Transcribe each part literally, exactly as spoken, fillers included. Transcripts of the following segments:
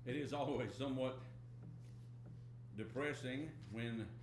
It is always somewhat depressing when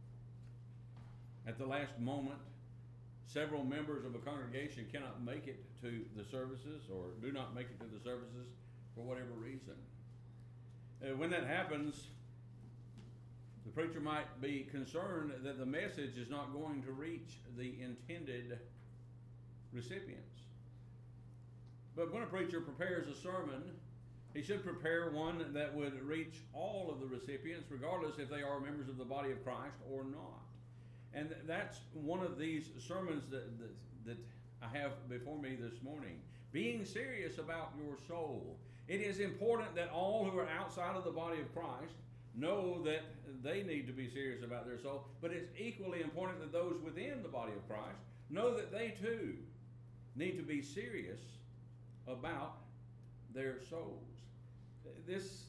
at the last moment several members of a congregation cannot make it to the services or do not make it to the services for whatever reason. Uh, when that happens, the preacher might be concerned that the message is not going to reach the intended recipients. But when a preacher prepares a sermon, he should prepare one that would reach all of the recipients, regardless if they are members of the body of Christ or not. And that's one of these sermons that, that, that I have before me this morning. Being serious about your soul. It is important that all who are outside of the body of Christ know that they need to be serious about their soul, but it's equally important that those within the body of Christ know that they too need to be serious about their souls. This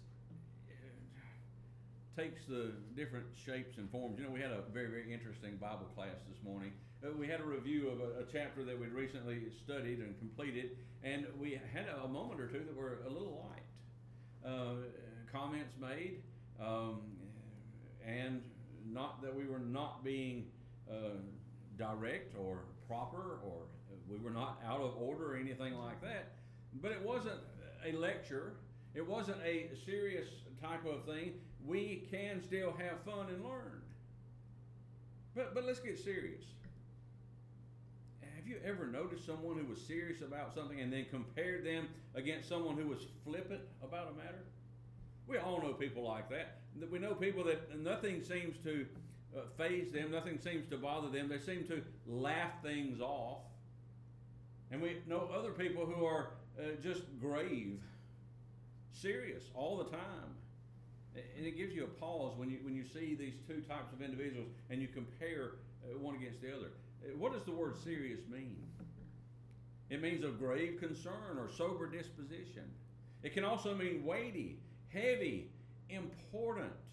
takes the different shapes and forms. You know, we had a very, very interesting Bible class this morning. We had a review of a, a chapter that we'd recently studied and completed, and we had a moment or two that were a little light. Uh, comments made, um, and not that we were not being uh, direct or proper, or we were not out of order or anything like that, but it wasn't a lecture. It wasn't a serious type of thing. We can still have fun and learn. But but let's get serious. Have you ever noticed someone who was serious about something and then compared them against someone who was flippant about a matter? We all know people like that. We know people that nothing seems to uh, faze them, nothing seems to bother them. They seem to laugh things off. And we know other people who are uh, just grave, serious all the time. And it gives you a pause when you when you see these two types of individuals and you compare uh, one against the other. What does the word serious mean? It means of grave concern or sober disposition. It can also mean weighty, heavy, important.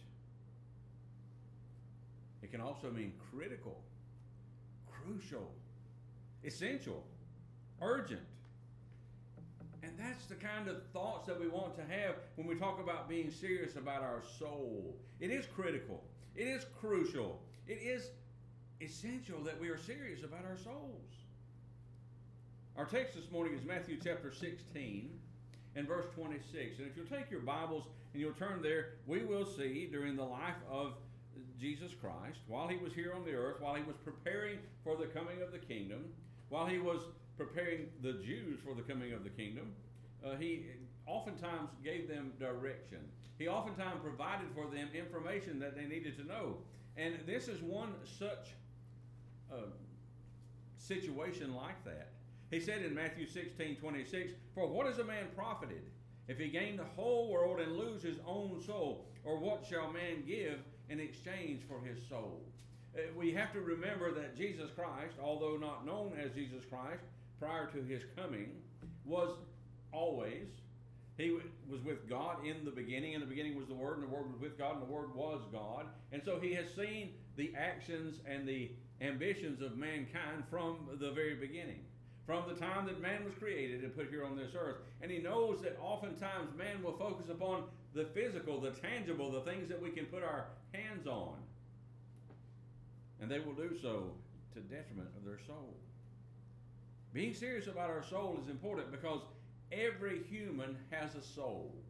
It can also mean critical, crucial, essential, urgent. And that's the kind of thoughts that we want to have when we talk about being serious about our soul. It is critical. It is crucial. It is essential that we are serious about our souls. Our text this morning is Matthew chapter sixteen and verse twenty-six. And if you'll take your Bibles and you'll turn there, we will see during the life of Jesus Christ, while he was here on the earth, while he was preparing for the coming of the kingdom, while he was preparing the Jews for the coming of the kingdom, uh, he oftentimes gave them direction. He oftentimes provided for them information that they needed to know. And this is one such uh, situation like that. He said in Matthew sixteen twenty-six, "For what is a man profited if he gain the whole world and lose his own soul? Or what shall man give in exchange for his soul?" Uh, we have to remember that Jesus Christ, although not known as Jesus Christ prior to his coming, was always, he was with God in the beginning. In the beginning was the Word, and the Word was with God, and the Word was God. And so he has seen the actions and the ambitions of mankind from the very beginning, from the time that man was created and put here on this earth. And he knows that oftentimes man will focus upon the physical, the tangible, the things that we can put our hands on. And they will do so to detriment of their soul. Being serious about our soul is important because every human has a soul.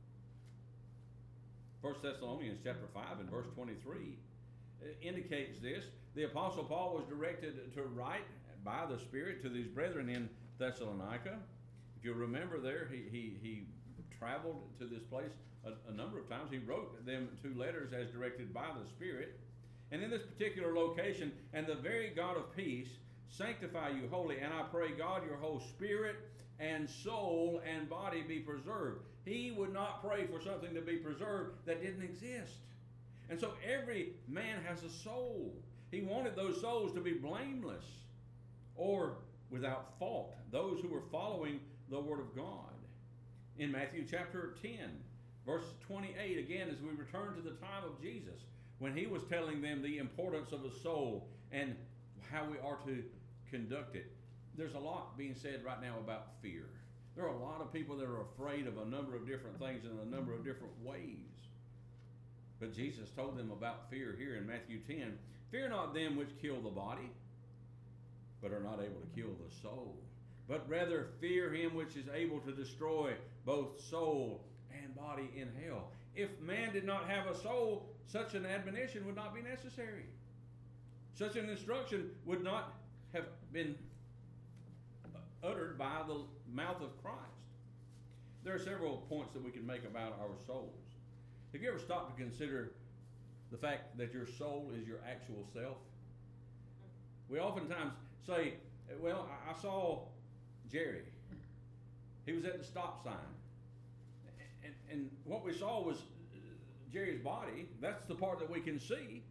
First Thessalonians chapter five and verse twenty-three indicates this. The Apostle Paul was directed to write by the Spirit to these brethren in Thessalonica. If you remember there, he, he, he traveled to this place a, a number of times. He wrote them two letters as directed by the Spirit. And in this particular location, "And the very God of peace sanctify you wholly, and I pray God your whole spirit and soul and body be preserved." He would not pray for something to be preserved that didn't exist. And so every man has a soul. He wanted those souls to be blameless or without fault, those who were following the Word of God. In Matthew chapter ten, verse twenty-eight, again, as we return to the time of Jesus, when he was telling them the importance of a soul and how we are to conduct it. There's a lot being said right now about fear. There are a lot of people that are afraid of a number of different things in a number of different ways. But Jesus told them about fear here in Matthew ten. Fear not them which kill the body, but are not able to kill the soul. But rather fear him which is able to destroy both soul and body in hell. If man did not have a soul, such an admonition would not be necessary. Such an instruction would not have been uttered by the mouth of Christ. There are several points that we can make about our souls. Have you ever stopped to consider the fact that your soul is your actual self? We oftentimes say, well, I, I saw Jerry. He was at the stop sign. And, and what we saw was Jerry's body. That's the part that we can see.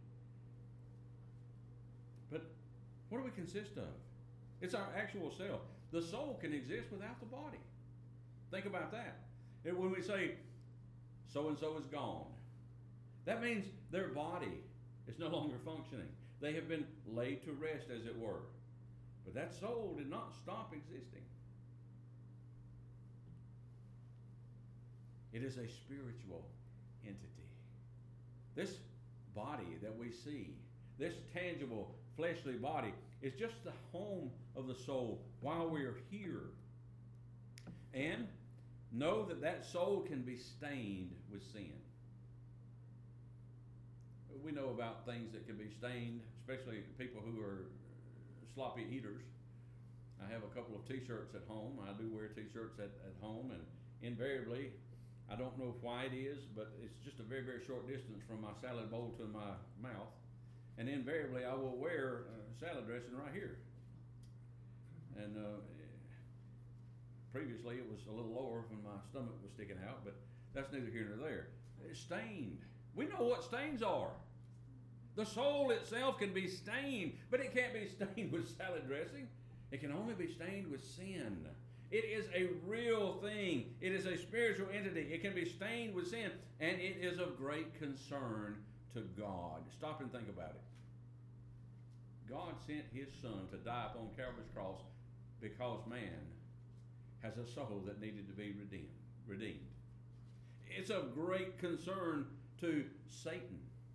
But what do we consist of? It's our actual self. The soul can exist without the body. Think about that. And when we say, so-and-so is gone, that means their body is no longer functioning. They have been laid to rest, as it were. But that soul did not stop existing. It is a spiritual entity. This body that we see, this tangible, fleshly body, is just the home of the soul while we are here. And know that that soul can be stained with sin. We know about things that can be stained, especially people who are sloppy eaters. I have a couple of t-shirts at home. I do wear t-shirts at, at home, and invariably, I don't know why it is, but it's just a very, very short distance from my salad bowl to my mouth. And invariably, I will wear uh, salad dressing right here. And uh, previously, it was a little lower when my stomach was sticking out, but that's neither here nor there. It's stained. We know what stains are. The soul itself can be stained, but it can't be stained with salad dressing. It can only be stained with sin. It is a real thing. It is a spiritual entity. It can be stained with sin, and it is of great concern to God. Stop and think about it. God sent his son to die upon Calvary's cross because man has a soul that needed to be redeemed. redeemed. It's of great concern to Satan.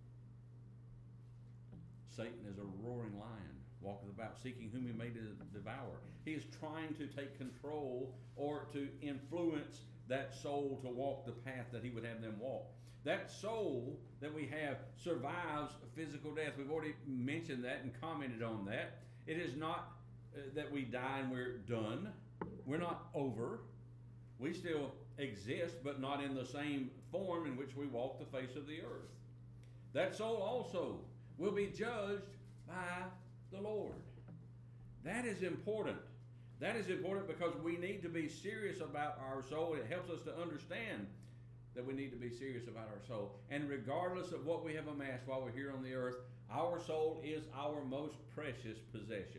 Satan is a roaring lion, walketh about, seeking whom he may devour. He is trying to take control or to influence that soul to walk the path that he would have them walk. That soul that we have survives physical death. We've already mentioned that and commented on that. It is not uh, that we die and we're done. We're not over. We still exist, but not in the same form in which we walk the face of the earth. That soul also will be judged by the Lord. That is important. That is important because we need to be serious about our soul. It helps us to understand that we need to be serious about our soul. And regardless of what we have amassed while we're here on the earth, our soul is our most precious possession.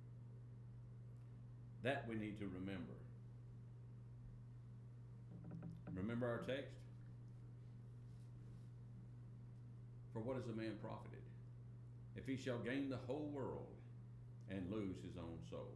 That we need to remember. Remember our text? For what is a man profited if he shall gain the whole world and lose his own soul?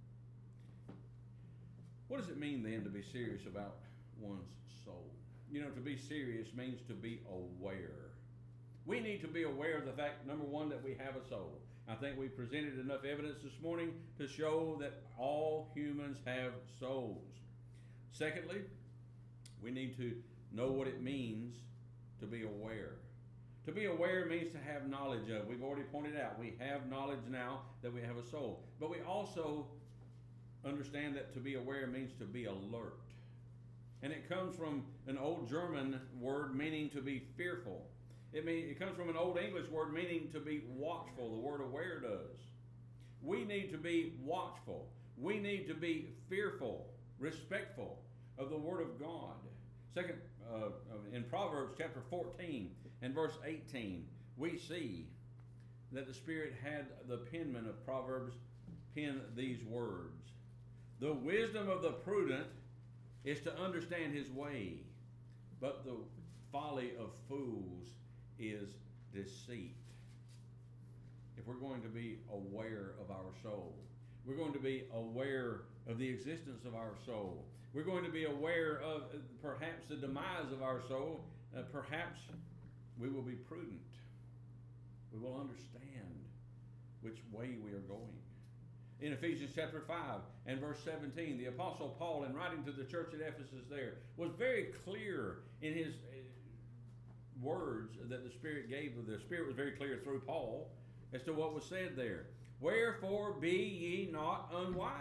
What does it mean then to be serious about one's soul? You know, to be serious means to be aware. We need to be aware of the fact, number one, that we have a soul. I think we presented enough evidence this morning to show that all humans have souls. Secondly, we need to know what it means to be aware. To be aware means to have knowledge of. We've already pointed out we have knowledge now that we have a soul. But we also understand that to be aware means to be alert. And it comes from an old German word meaning to be fearful. It mean, it comes from an old English word meaning to be watchful. The word aware does. We need to be watchful. We need to be fearful, respectful of the Word of God. Second, uh, in Proverbs chapter fourteen and verse eighteen, we see that the Spirit had the penman of Proverbs pen these words. The wisdom of the prudent is to understand his way, but the folly of fools is deceit. If we're going to be aware of our soul, we're going to be aware of the existence of our soul. We're going to be aware of uh, perhaps the demise of our soul. Uh, perhaps we will be prudent. We will understand which way we are going. In Ephesians chapter five and verse seventeen, the Apostle Paul, in writing to the church at Ephesus there, was very clear in his uh, words that the Spirit gave. The Spirit was very clear through Paul as to what was said there. Wherefore be ye not unwise.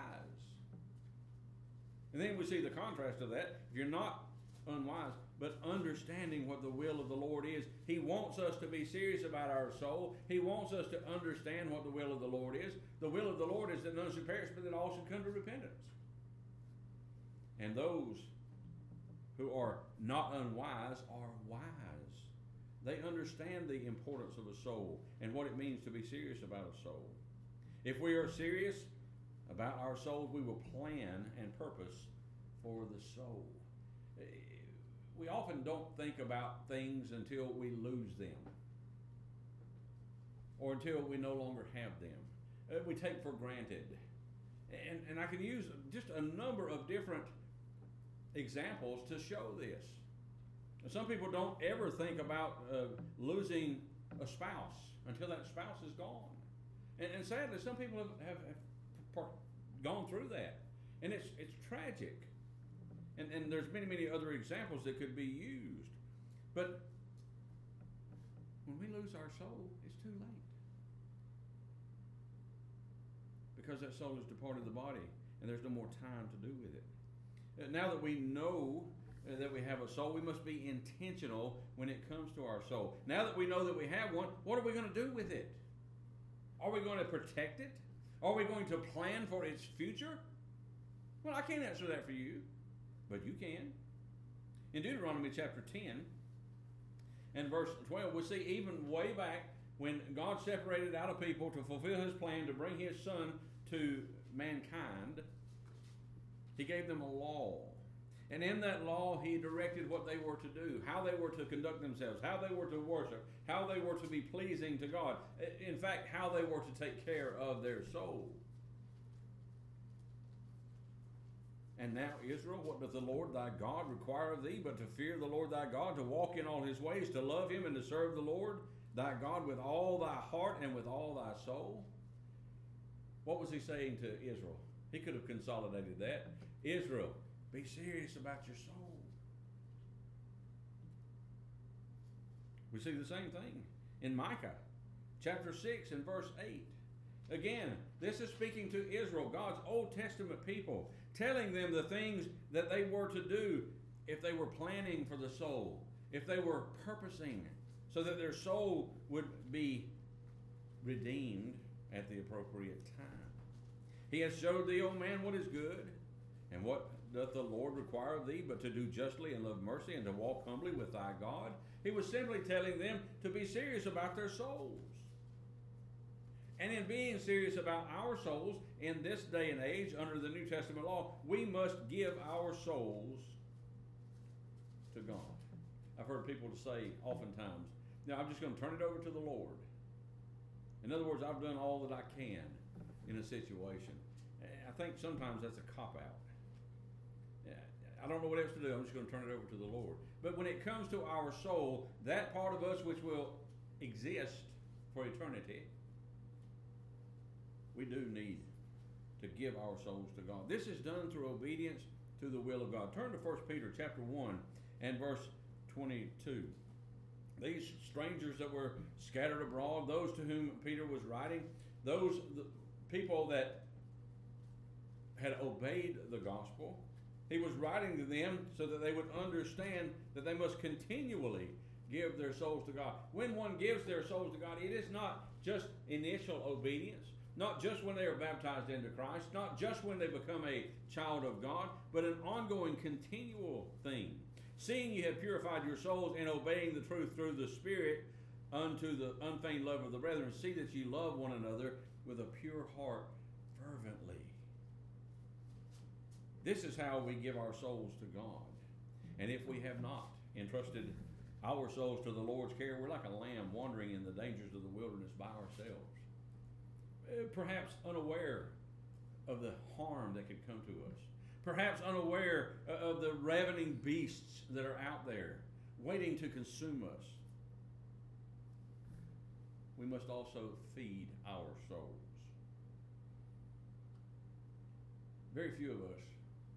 And then we see the contrast of that. If you're not unwise, but understanding what the will of the Lord is. He wants us to be serious about our soul. He wants us to understand what the will of the Lord is. The will of the Lord is that none should perish, but that all should come to repentance. And those who are not unwise are wise. They understand the importance of a soul and what it means to be serious about a soul. If we are serious about our souls, we will plan and purpose for the soul. We often don't think about things until we lose them or until we no longer have them. Uh, we take for granted. And, and I can use just a number of different examples to show this. Some people don't ever think about uh, losing a spouse until that spouse is gone. And, and sadly, some people have, have, have gone through that. And it's, it's tragic. And, and there's many, many other examples that could be used. But when we lose our soul, it's too late. Because that soul is departed the body, and there's no more time to do with it. Now that we know that we have a soul, we must be intentional when it comes to our soul. Now that we know that we have one, what are we going to do with it? Are we going to protect it? Are we going to plan for its future? Well, I can't answer that for you, but you can. In Deuteronomy chapter ten and verse twelve, we see even way back when God separated out a people to fulfill his plan to bring his son to mankind, he gave them a law. And in that law, he directed what they were to do, how they were to conduct themselves, how they were to worship, how they were to be pleasing to God. In fact, how they were to take care of their soul. And now, Israel, what doth the Lord thy God require of thee, but to fear the Lord thy God, to walk in all his ways, to love him, and to serve the Lord thy God with all thy heart and with all thy soul? What was he saying to Israel? He could have consolidated that. Israel, be serious about your soul. We see the same thing in Micah chapter six and verse eight. Again, this is speaking to Israel, God's Old Testament people, telling them the things that they were to do if they were planning for the soul, if they were purposing so that their soul would be redeemed at the appropriate time. He has showed thee, O man, what is good, and what doth the Lord require of thee, but to do justly and love mercy, and to walk humbly with thy God. He was simply telling them to be serious about their souls. And in being serious about our souls, in this day and age, under the New Testament law, we must give our souls to God. I've heard people to say oftentimes, now I'm just going to turn it over to the Lord. In other words, I've done all that I can in a situation. I think sometimes that's a cop-out. I don't know what else to do. I'm just going to turn it over to the Lord. But when it comes to our soul, that part of us which will exist for eternity, we do need to give our souls to God. This is done through obedience to the will of God. Turn to First Peter chapter one and verse twenty-two. These strangers that were scattered abroad, those to whom Peter was writing, those the people that had obeyed the gospel, he was writing to them so that they would understand that they must continually give their souls to God. When one gives their souls to God, it is not just initial obedience, not just when they are baptized into Christ, not just when they become a child of God, but an ongoing, continual thing. Seeing you have purified your souls in obeying the truth through the Spirit unto the unfeigned love of the brethren, see that you love one another with a pure heart fervently. This is how we give our souls to God. And if we have not entrusted our souls to the Lord's care, we're like a lamb wandering in the dangers of the wilderness by ourselves, perhaps unaware of the harm that could come to us, perhaps unaware of the ravening beasts that are out there, waiting to consume us. We must also feed our souls. Very few of us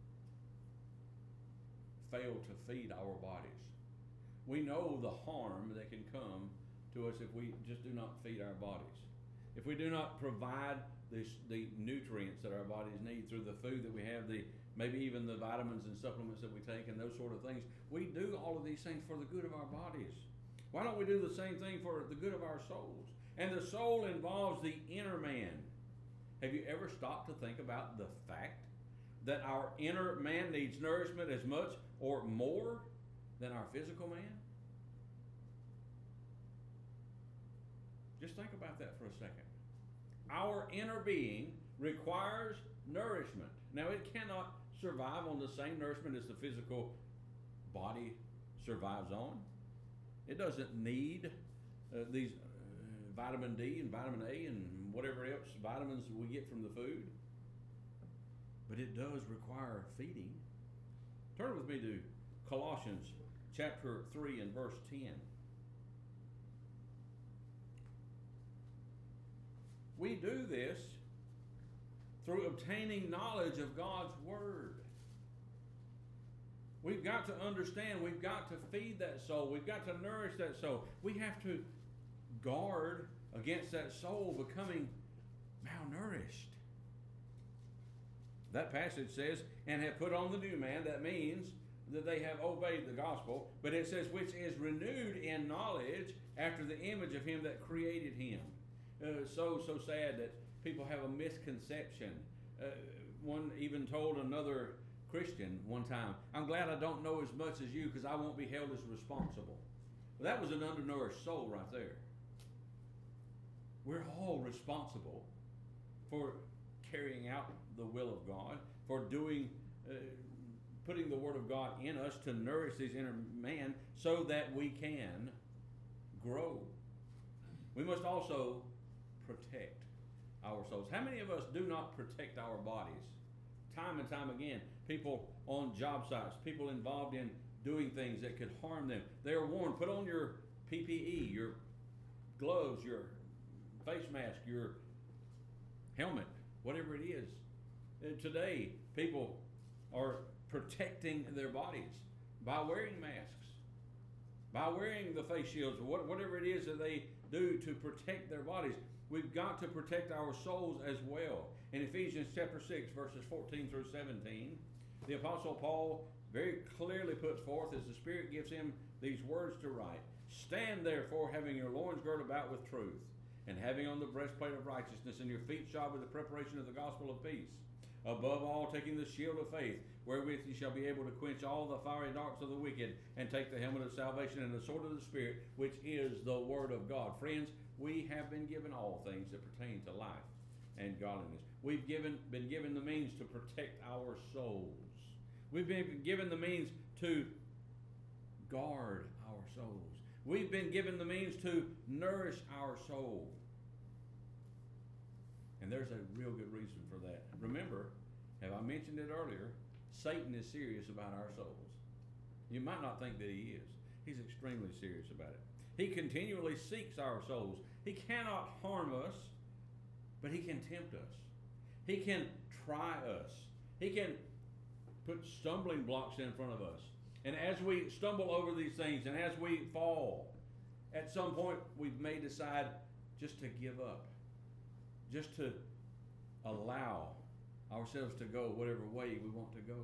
fail to feed our bodies. We know the harm that can come to us if we just do not feed our bodies. If we do not provide this, the nutrients that our bodies need through the food that we have, the maybe even the vitamins and supplements that we take and those sort of things, we do all of these things for the good of our bodies. Why don't we do the same thing for the good of our souls? And the soul involves the inner man. Have you ever stopped to think about the fact that our inner man needs nourishment as much or more than our physical man? Just think about that for a second. Our inner being requires nourishment. Now, it cannot survive on the same nourishment as the physical body survives on. It doesn't need uh, these uh, vitamin D and vitamin A and whatever else vitamins we get from the food. But it does require feeding. Turn with me to Colossians chapter three and verse ten. We do this through obtaining knowledge of God's Word. We've got to understand, we've got to feed that soul, we've got to nourish that soul. We have to guard against that soul becoming malnourished. That passage says, and have put on the new man. That means that they have obeyed the gospel. But it says, which is renewed in knowledge after the image of him that created him. Uh, so, so sad that people have a misconception. Uh, one even told another Christian one time, I'm glad I don't know as much as you because I won't be held as responsible. Well, that was an undernourished soul right there. We're all responsible for carrying out the will of God, for doing, uh, putting the Word of God in us to nourish this inner man so that we can grow. We must also protect our souls. How many of us do not protect our bodies? Time and time again, people on job sites, people involved in doing things that could harm them. They are warned, put on your P P E, your gloves, your face mask, your helmet, whatever it is. And today, people are protecting their bodies by wearing masks, by wearing the face shields, or whatever it is that they do to protect their bodies. We've got to protect our souls as well. In Ephesians chapter six, verses fourteen through seventeen, the Apostle Paul very clearly puts forth, as the Spirit gives him these words to write, stand therefore, having your loins girded about with truth, and having on the breastplate of righteousness, and your feet shod with the preparation of the gospel of peace. Above all, taking the shield of faith, wherewith ye shall be able to quench all the fiery darts of the wicked, and take the helmet of salvation and the sword of the Spirit, which is the word of God. Friends, we have been given all things that pertain to life and godliness. We've given, been given the means to protect our souls. We've been given the means to guard our souls. We've been given the means to nourish our soul. And there's a real good reason for that. Remember, have I mentioned it earlier, Satan is serious about our souls. You might not think that he is. He's extremely serious about it. He continually seeks our souls. He cannot harm us, but he can tempt us. He can try us. He can put stumbling blocks in front of us. And as we stumble over these things and as we fall, at some point we may decide just to give up, just to allow ourselves to go whatever way we want to go.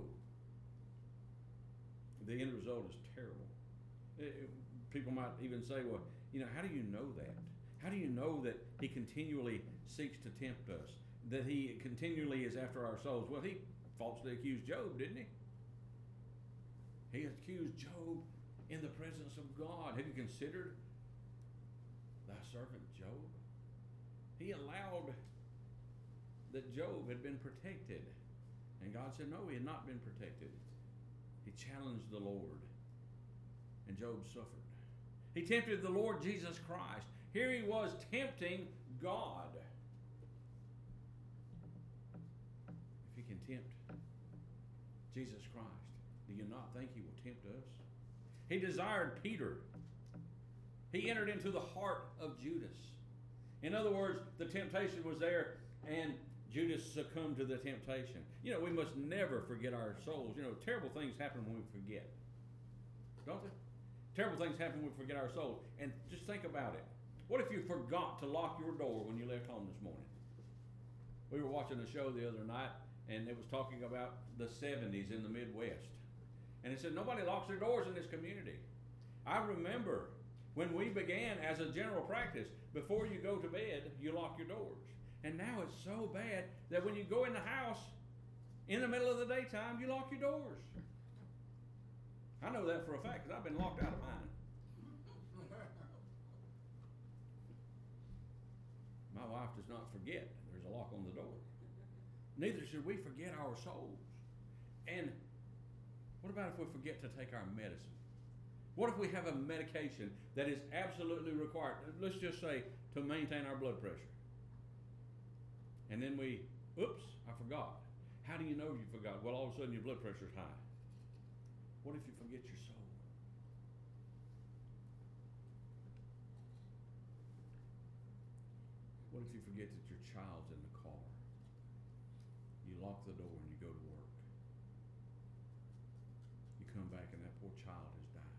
The end result is terrible. It, it, people might even say, well, you know, how do you know that? How do you know that he continually seeks to tempt us? That he continually is after our souls? Well, he falsely accused Job, didn't he? He accused Job in the presence of God. Have you considered thy servant Job? He allowed that Job had been protected. And God said, no, he had not been protected. He challenged the Lord. And Job suffered. He tempted the Lord Jesus Christ. Here he was tempting God. If he can tempt Jesus Christ, do you not think he will tempt us? He desired Peter. He entered into the heart of Judas. In other words, the temptation was there, and Judas succumbed to the temptation. You know, we must never forget our souls. You know, terrible things happen when we forget. Don't they? Terrible things happen when we forget our souls. And just think about it. What if you forgot to lock your door when you left home this morning? We were watching a show the other night, and it was talking about the seventies in the Midwest. And it said nobody locks their doors in this community. I remember when we began as a general practice, before you go to bed, you lock your doors. And now it's so bad that when you go in the house, in the middle of the daytime, you lock your doors. I know that for a fact because I've been locked out of mine. My wife does not forget there's a lock on the door. Neither should we forget our souls. And what about if we forget to take our medicine? What if we have a medication that is absolutely required, let's just say, to maintain our blood pressure? And then we, oops, I forgot. How do you know you forgot? Well, all of a sudden your blood pressure's high. What if you forget your soul? What if you forget that your child's in the car? You lock the door and you go to work. You come back and that poor child has died.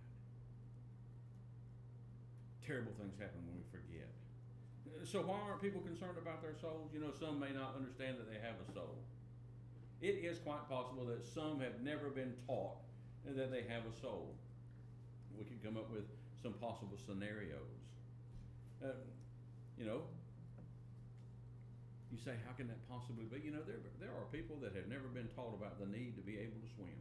Terrible things happen when we forget. So why aren't people concerned about their souls? You know, some may not understand that they have a soul. It is quite possible that some have never been taught that they have a soul. We could come up with some possible scenarios. Uh, you know, you say, how can that possibly be? You know, there, there are people that have never been taught about the need to be able to swim.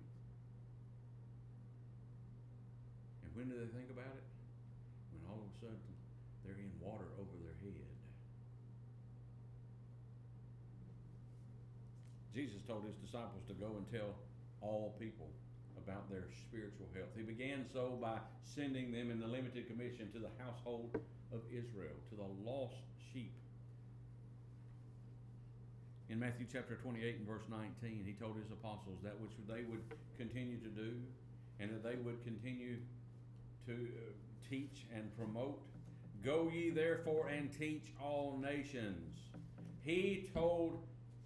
And when do they think about it? When all of a sudden they're in water over their head. Jesus told his disciples to go and tell all people about their spiritual health. He began so by sending them in the limited commission to the household of Israel, to the lost sheep. In Matthew chapter twenty-eight and verse nineteen, he told his apostles that which they would continue to do, and that they would continue to uh, teach and promote. Go ye therefore and teach all nations. He told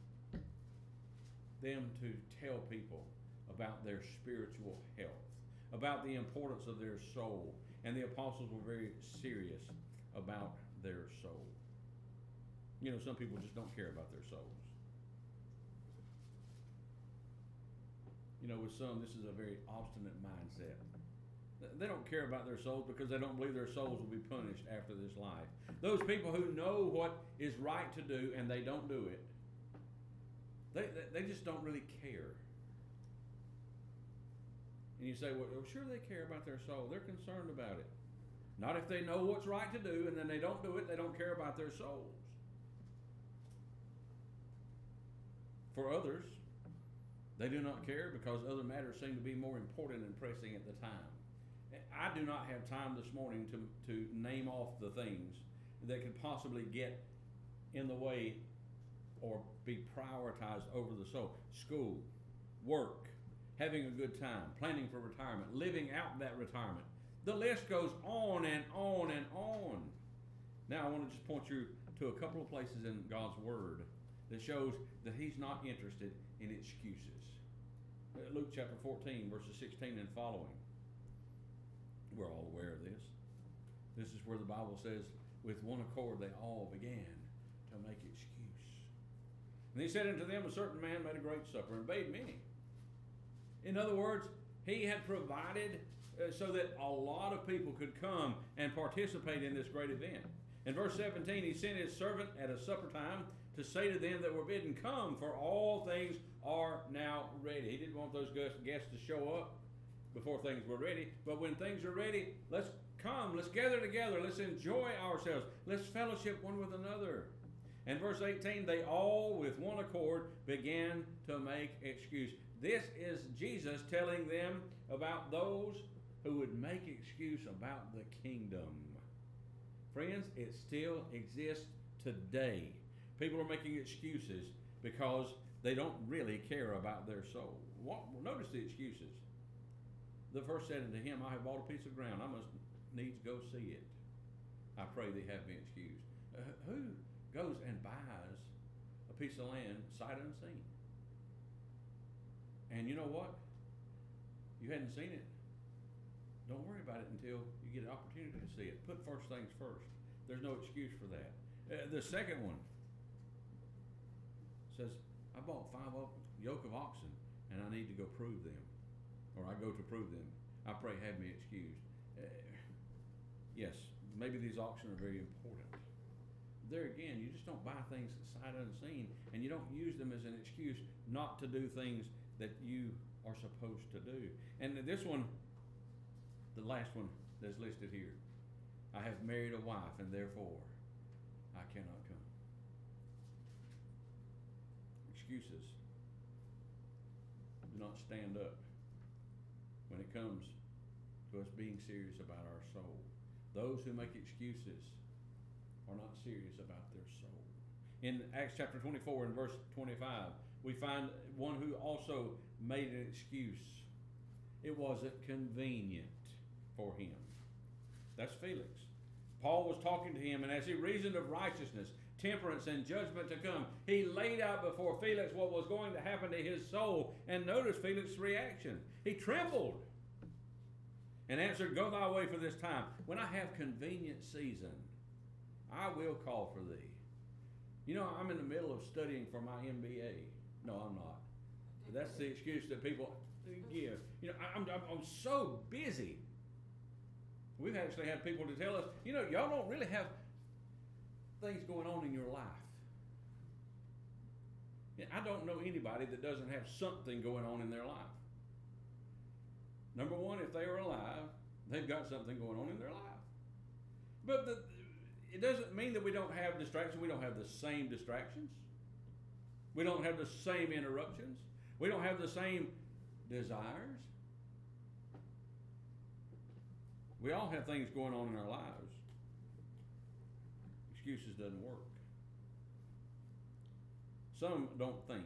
them to tell people about their spiritual health, about the importance of their soul. And the apostles were very serious about their soul. You know, some people just don't care about their souls. You know, with some, this is a very obstinate mindset. They don't care about their souls because they don't believe their souls will be punished after this life. Those people who know what is right to do and they don't do it, they, they, they just don't really care. And you say, well, sure they care about their soul. They're concerned about it. Not if they know what's right to do and then they don't do it, they don't care about their souls. For others, they do not care because other matters seem to be more important and pressing at the time. I do not have time this morning to, to name off the things that could possibly get in the way or be prioritized over the soul. School, work, having a good time, planning for retirement, living out that retirement. The list goes on and on and on. Now I want to just point you to a couple of places in God's Word that shows that He's not interested in excuses. Luke chapter fourteen, verses sixteen and following. We're all aware of this. This is where the Bible says, with one accord they all began to make excuse. And he said unto them, a certain man made a great supper and bade many. In other words, he had provided uh, so that a lot of people could come and participate in this great event. In verse seventeen, he sent his servant at a supper time to say to them that were bidden, come, for all things are now ready. He didn't want those guests to show up before things were ready. But when things are ready, let's come, let's gather together, let's enjoy ourselves, let's fellowship one with another. And verse eighteen, they all with one accord began to make excuse. This is Jesus telling them about those who would make excuse about the kingdom. Friends, it still exists today. People are making excuses because they don't really care about their soul. what, notice the excuses. The first said unto him, I have bought a piece of ground. I must needs go see it. I pray thee have me excused. Uh, who goes and buys a piece of land sight unseen? And you know what? You hadn't seen it. Don't worry about it until you get an opportunity to see it. Put first things first. There's no excuse for that. Uh, the second one says, I bought five yoke of oxen and I need to go prove them. Or I go to prove them. I pray have me excused. Uh, yes, maybe these oxen are very important. There again, you just don't buy things sight unseen, and you don't use them as an excuse not to do things that you are supposed to do. And this one, the last one that's listed here, I have married a wife, and therefore I cannot come. Excuses do not stand up when it comes to us being serious about our soul. Those who make excuses are not serious about their soul. In Acts chapter twenty-four and verse twenty-five, we find one who also made an excuse. It wasn't convenient for him. That's Felix. Paul was talking to him, and as he reasoned of righteousness, temperance, and judgment to come, he laid out before Felix what was going to happen to his soul. And notice Felix's reaction. He trembled and answered, Go thy way for this time. When I have convenient season, I will call for thee. You know, I'm in the middle of studying for my M B A. No, I'm not. But that's the excuse that people give. You know, I'm, I'm, I'm so busy. We've actually had people to tell us, you know, y'all don't really have things going on in your life. I don't know anybody that doesn't have something going on in their life. Number one, if they are alive, they've got something going on in their life. But the, it doesn't mean that we don't have distractions. We don't have the same distractions. We don't have the same interruptions. We don't have the same desires. We all have things going on in our lives. Excuses doesn't work. Some don't think.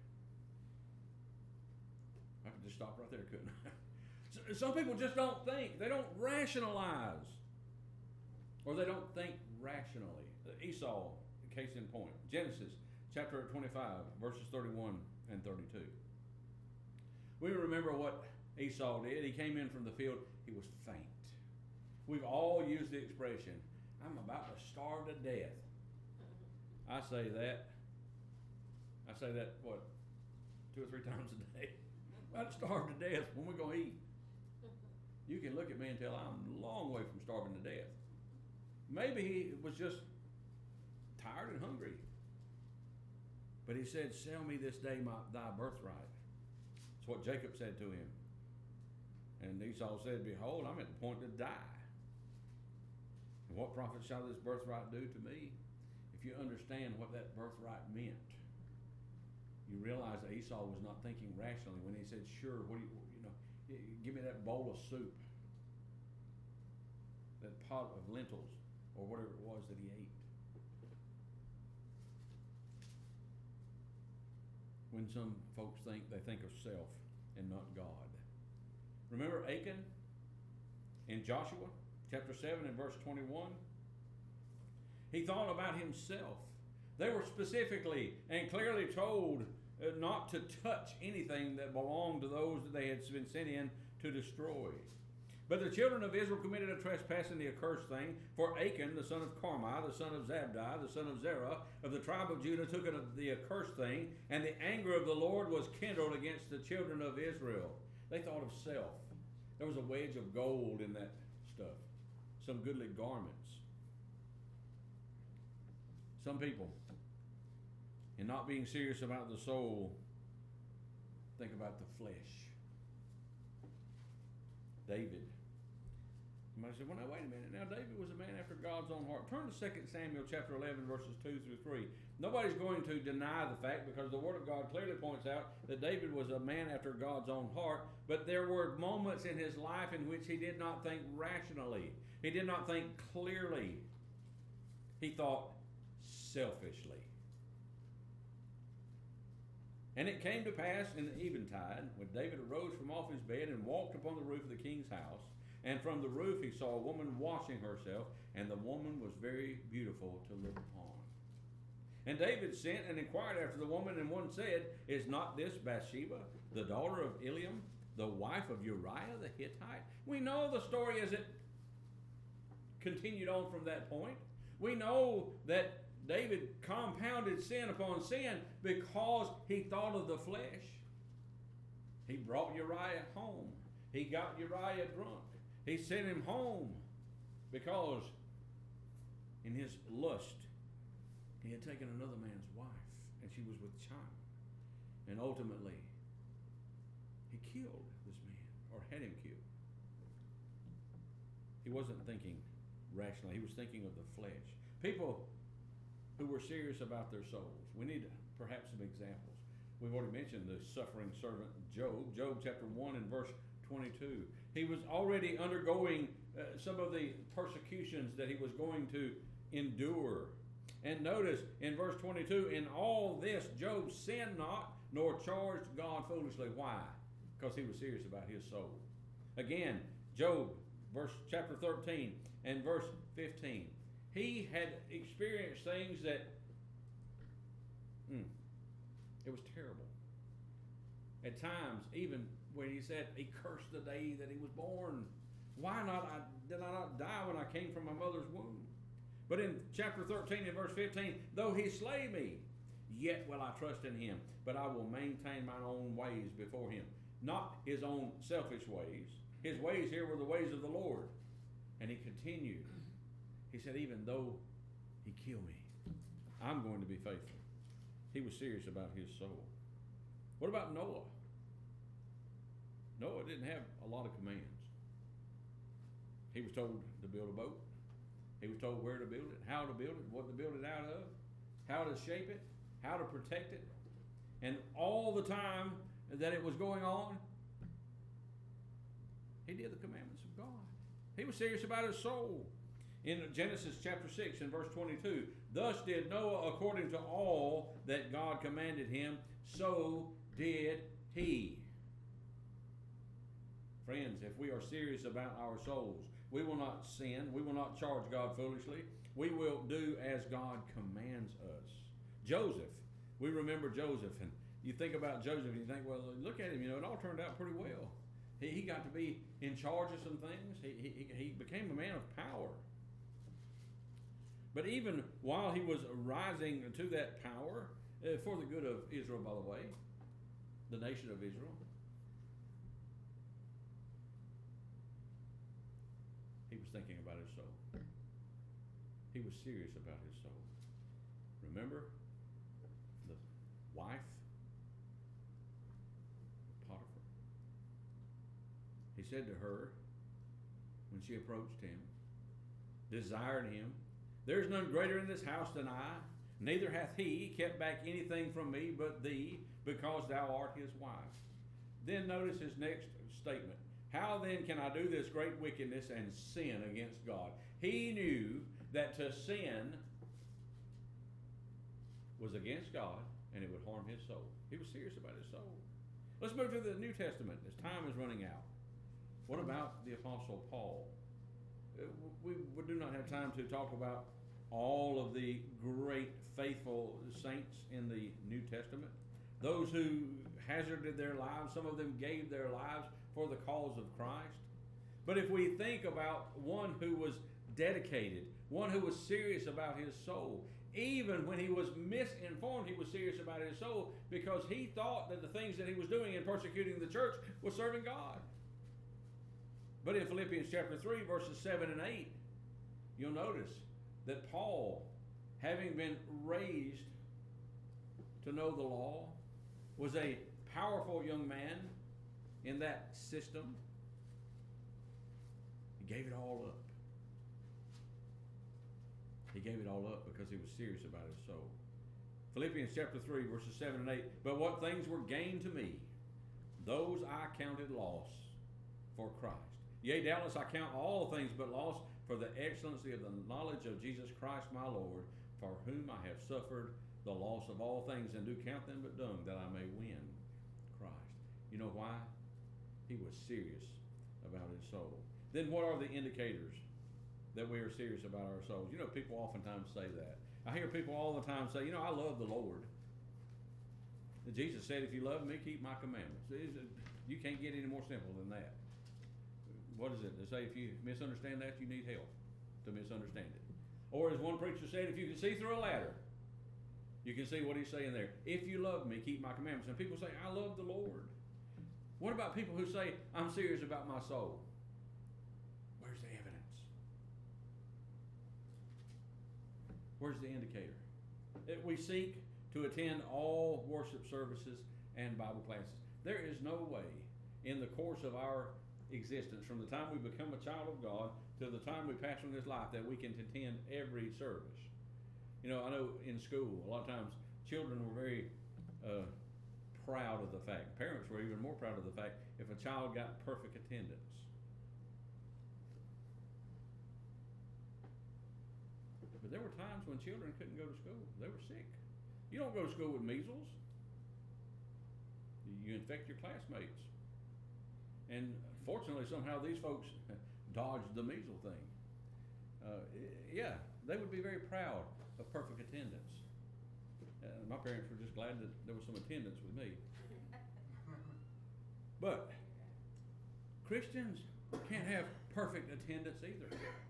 I could just stop right there, couldn't I? Some people just don't think. They don't rationalize. Or they don't think rationally. Esau, case in point. Genesis chapter twenty-five, verses thirty-one and thirty-two. We remember what Esau did. He came in from the field. He was faint. We've all used the expression, I'm about to starve to death. I say that. I say that, what, two or three times a day. I'm about to starve to death. When we going to eat? You can look at me and tell I'm a long way from starving to death. Maybe he was just tired and hungry. But he said, sell me this day my, thy birthright. That's what Jacob said to him. And Esau said, behold, I'm at the point to die. And what profit shall this birthright do to me? If you understand what that birthright meant, you realize that Esau was not thinking rationally when he said, sure, what do you, you know, give me that bowl of soup, that pot of lentils, or whatever it was that he ate. When some folks think, they think of self and not God. Remember Achan in Joshua chapter seven and verse twenty-one? He thought about himself. They were specifically and clearly told uh, not to touch anything that belonged to those that they had been sent in to destroy. But the children of Israel committed a trespass in the accursed thing, for Achan, the son of Carmi, the son of Zabdi, the son of Zerah, of the tribe of Judah, took it of the accursed thing, and the anger of the Lord was kindled against the children of Israel. They thought of self. There was a wedge of gold in that stuff, some goodly garments. Some people, in not being serious about the soul, think about the flesh. David. Somebody said, well, now, wait a minute. Now, David was a man after God's own heart. Turn to Second Samuel chapter eleven, verses two through three. Nobody's going to deny the fact, because the Word of God clearly points out that David was a man after God's own heart, but there were moments in his life in which he did not think rationally. He did not think clearly. He thought selfishly. And it came to pass in the eventide, when David arose from off his bed and walked upon the roof of the king's house, and from the roof he saw a woman washing herself, and the woman was very beautiful to look upon. And David sent and inquired after the woman, and one said, Is not this Bathsheba, the daughter of Eliam, the wife of Uriah the Hittite? We know the story as it continued on from that point. We know that David compounded sin upon sin because he thought of the flesh. He brought Uriah home. He got Uriah drunk. He sent him home because in his lust he had taken another man's wife, and she was with child. And ultimately he killed this man, or had him killed. He wasn't thinking rationally. He was thinking of the flesh. People who were serious about their souls. We need perhaps some examples. We've already mentioned the suffering servant Job. Job chapter one and verse twenty-two. He was already undergoing uh, some of the persecutions that he was going to endure. And notice in verse twenty-two, in all this Job sinned not, nor charged God foolishly. Why? Because he was serious about his soul. Again, Job, verse chapter thirteen and verse fifteen. He had experienced things that, mm, it was terrible. At times, even when he said he cursed the day that he was born. Why not? I, did I not die when I came from my mother's womb? But in chapter thirteen and verse fifteen, though he slay me, yet will I trust in him. But I will maintain mine own ways before him. Not his own selfish ways. His ways here were the ways of the Lord. And he continued. He said, even though he kill me, I'm going to be faithful. He was serious about his soul. What about Noah? Noah didn't have a lot of commands. He was told to build a boat. He was told where to build it, how to build it, what to build it out of, how to shape it, how to protect it. And all the time that it was going on, he did the commandments of God. He was serious about his soul. In Genesis chapter six and verse twenty-two, thus did Noah according to all that God commanded him, so did he. Friends, if we are serious about our souls, we will not sin. We will not charge God foolishly. We will do as God commands us. Joseph, we remember Joseph, and you think about Joseph and you think, well, look at him, you know, it all turned out pretty well. He, he got to be in charge of some things. He, he, he became a man of power. But even while he was rising to that power, uh, for the good of Israel, by the way, the nation of Israel, he was thinking about his soul. He was serious about his soul. Remember the wife of Potiphar? He said to her, when she approached him, desired him, there's none greater in this house than I, neither hath he kept back anything from me but thee, because thou art his wife. Then notice his next statement. How then can I do this great wickedness and sin against God? He knew that to sin was against God and it would harm his soul. He was serious about his soul. Let's move to the New Testament as time is running out. What about the Apostle Paul? We, we do not have time to talk about all of the great faithful saints in the New Testament. Those who hazarded their lives, some of them gave their lives for the cause of Christ. But if we think about one who was dedicated, one who was serious about his soul, even when he was misinformed, he was serious about his soul because he thought that the things that he was doing in persecuting the church was serving God. But in Philippians chapter three, verses seven and eight, you'll notice that Paul, having been raised to know the law, was a powerful young man in that system. He gave it all up. He gave it all up because he was serious about his soul. Philippians chapter three, verses seven and eight. But what things were gained to me, those I counted loss for Christ. Yea, doubtless I count all things but loss for the excellency of the knowledge of Jesus Christ my Lord, for whom I have suffered the loss of all things, and do count them but dung, that I may win Christ. You know why? He was serious about his soul. Then what are the indicators that we are serious about our souls? You know, people oftentimes say that. I hear people all the time say, you know, I love the Lord. Jesus said, if you love me, keep my commandments. You can't get any more simple than that. What is it? They say if you misunderstand that, you need help to misunderstand it. Or as one preacher said, if you can see through a ladder, you can see what he's saying there. If you love me, keep my commandments. And people say, I love the Lord. What about people who say, I'm serious about my soul? Where's the evidence? Where's the indicator? That we seek to attend all worship services and Bible classes. There is no way in the course of our existence, from the time we become a child of God to the time we pass from this life, that we can attend every service. You know, I know in school, a lot of times children were very uh, proud of the fact, parents were even more proud of the fact, if a child got perfect attendance. But there were times when children couldn't go to school. They were sick. You don't go to school with measles. You infect your classmates. And fortunately, somehow these folks dodged the measles thing. Uh, yeah, they would be very proud of perfect attendance. Uh, my parents were just glad that there was some attendance with me. But Christians can't have perfect attendance either.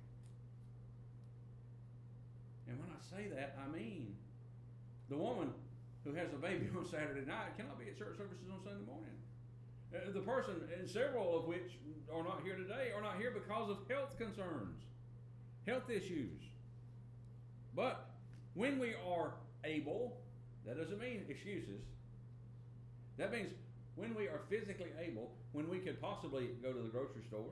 And when I say that, I mean the woman who has a baby on Saturday night cannot be at church services on Sunday morning. Uh, the person, and several of which are not here today, are not here because of health concerns, health issues. But when we are able, that doesn't mean excuses. That means when we are physically able, when we could possibly go to the grocery store,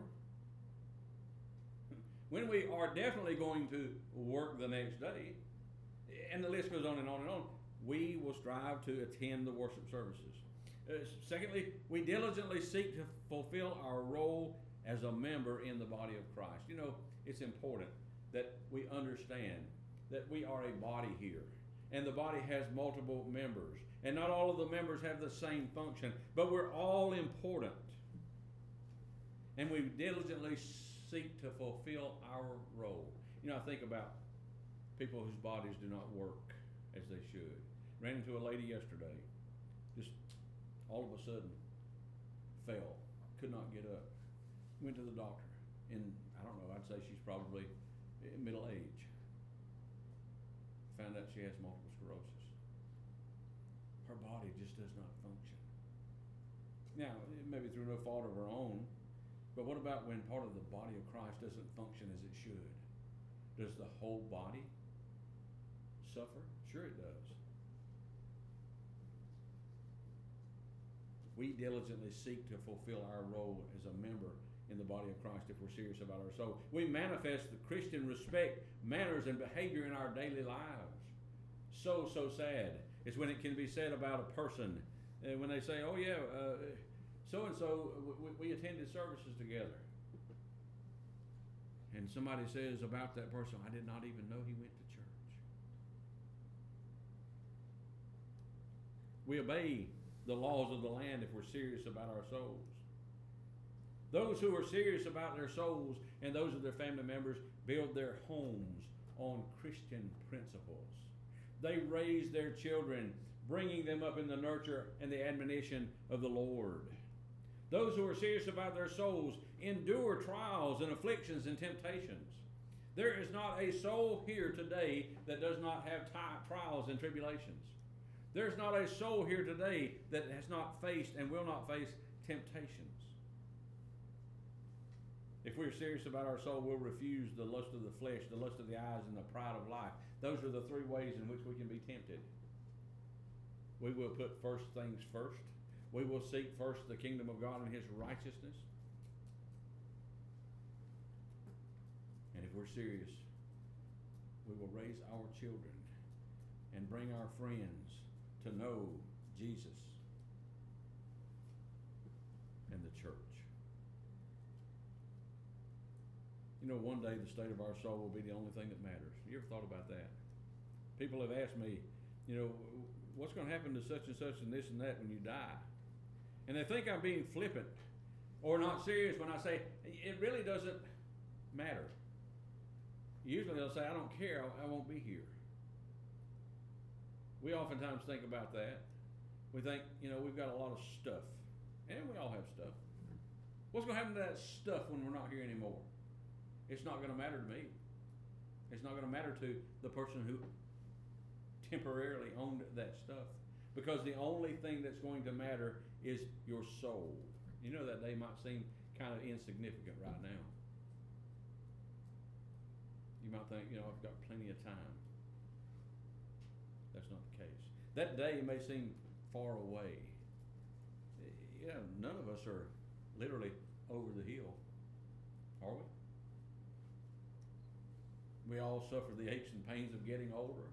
when we are definitely going to work the next day, and the list goes on and on and on, we will strive to attend the worship services. Uh, secondly, we diligently seek to fulfill our role as a member in the body of Christ. You know, it's important that we understand that we are a body here, and the body has multiple members, and not all of the members have the same function, but we're all important, and we diligently seek to fulfill our role. You know, I think about people whose bodies do not work as they should. Ran into a lady yesterday, just all of a sudden fell, could not get up. Went to the doctor, and I don't know, I'd say she's probably middle age. Found out she has multiple sclerosis. Her body just does not function. Now, maybe through no fault of her own, but what about when part of the body of Christ doesn't function as it should? Does the whole body suffer? Sure it does. We diligently seek to fulfill our role as a member in the body of Christ if we're serious about our soul. We manifest the Christian respect, manners, and behavior in our daily lives. So, so sad is when it can be said about a person, uh, when they say, oh yeah, uh, so-and-so, we, we attended services together. And somebody says about that person, I did not even know he went to church. We obey the laws of the land if we're serious about our souls. Those who are serious about their souls and those of their family members build their homes on Christian principles. They raise their children, bringing them up in the nurture and the admonition of the Lord. Those who are serious about their souls endure trials and afflictions and temptations. There is not a soul here today that does not have t- trials and tribulations. There's not a soul here today that has not faced and will not face temptations. If we're serious about our soul, we'll refuse the lust of the flesh, the lust of the eyes, and the pride of life. Those are the three ways in which we can be tempted. We will put first things first. We will seek first the kingdom of God and His righteousness. And if we're serious, we will raise our children and bring our friends to know Jesus and the church. You know, one day the state of our soul will be the only thing that matters. You ever thought about that? People have asked me, you know, what's going to happen to such and such and this and that when you die? And they think I'm being flippant or not serious when I say it really doesn't matter. Usually they'll say, I don't care, I, I won't be here. We oftentimes think about that. We think, you know, we've got a lot of stuff. And we all have stuff. What's going to happen to that stuff when we're not here anymore? It's not going to matter to me. It's not going to matter to the person who temporarily owned that stuff. Because the only thing that's going to matter is your soul. You know, that day might seem kind of insignificant right now. You might think, you know, I've got plenty of time. That's not the case. That day may seem far away. Yeah, none of us are literally over the hill, are we? We all suffer the aches and pains of getting older.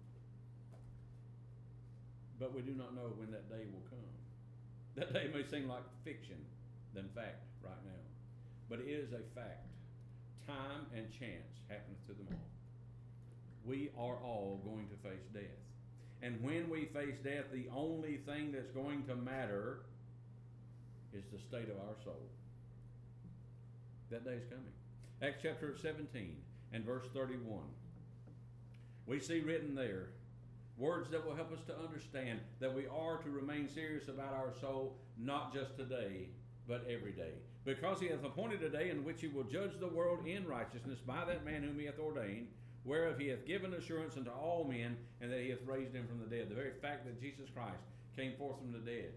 But we do not know when that day will come. That day may seem like fiction than fact right now. But it is a fact. Time and chance happeneth to them all. We are all going to face death. And when we face death, the only thing that's going to matter is the state of our soul. That day is coming. Acts chapter seventeen and verse thirty-one. We see written there words that will help us to understand that we are to remain serious about our soul, not just today, but every day. Because he hath appointed a day in which he will judge the world in righteousness by that man whom he hath ordained, whereof he hath given assurance unto all men, and that he hath raised him from the dead. The very fact that Jesus Christ came forth from the dead,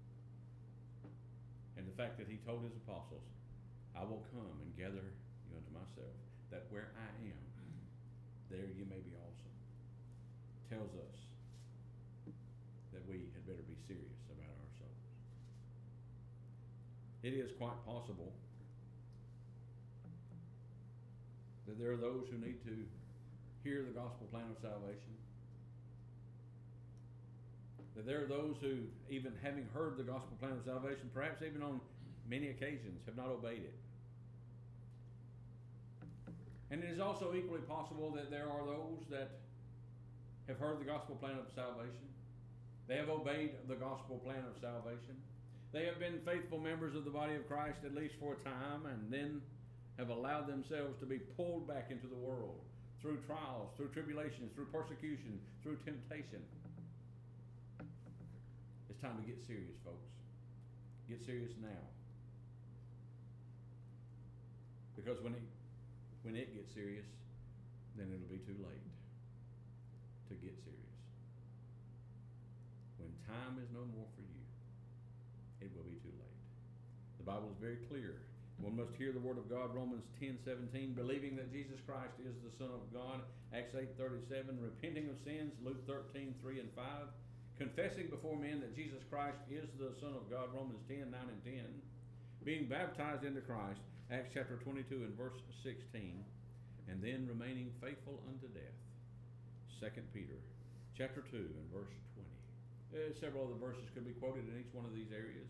and the fact that he told his apostles, I will come and gather you unto myself, that where I am, there you may be also, tells us that we had better be serious about our souls. It is quite possible that there are those who need to hear the gospel plan of salvation. That there are those who, even having heard the gospel plan of salvation, perhaps even on many occasions, have not obeyed it. And it is also equally possible that there are those that have heard the gospel plan of salvation. They have obeyed the gospel plan of salvation. They have been faithful members of the body of Christ at least for a time, and then have allowed themselves to be pulled back into the world through trials, through tribulations, through persecution, through temptation. It's time to get serious, folks. Get serious now. Because when it, when it gets serious, then it'll be too late to get serious. When time is no more for you, it will be too late. The Bible is very clear. One must hear the word of God, Romans ten seventeen, believing that Jesus Christ is the Son of God, Acts eight thirty-seven, repenting of sins, Luke thirteen three and five, confessing before men that Jesus Christ is the Son of God, Romans ten nine and ten, being baptized into Christ, Acts chapter twenty-two and verse sixteen, and then remaining faithful unto death, Second Peter chapter two and verse twenty. Uh, several other verses could be quoted in each one of these areas.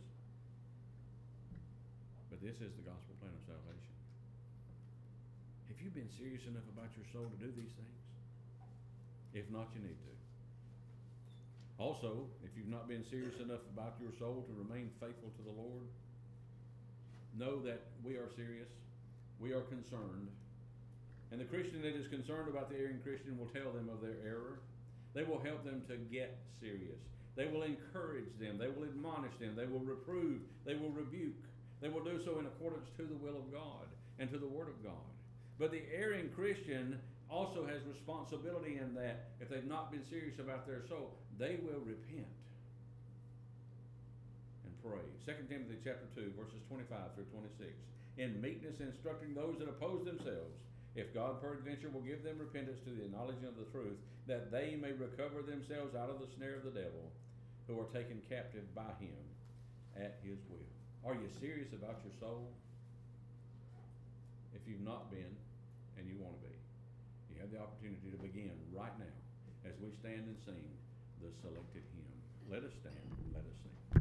But this is the gospel plan of salvation. Have you been serious enough about your soul to do these things? If not, you need to. Also, if you've not been serious enough about your soul to remain faithful to the Lord, know that we are serious. We are concerned. And the Christian that is concerned about the erring Christian will tell them of their error. They will help them to get serious. They will encourage them. They will admonish them. They will reprove. They will rebuke. They will do so in accordance to the will of God and to the Word of God. But the erring Christian also has responsibility in that if they've not been serious about their soul, they will repent and pray. Second Timothy chapter two, verses twenty-five through twenty-six. In meekness instructing those that oppose themselves, if God peradventure will give them repentance to the knowledge of the truth, that they may recover themselves out of the snare of the devil, who are taken captive by him at his will. Are you serious about your soul? If you've not been, and you want to be, you have the opportunity to begin right now as we stand and sing the selected hymn. Let us stand, let us sing.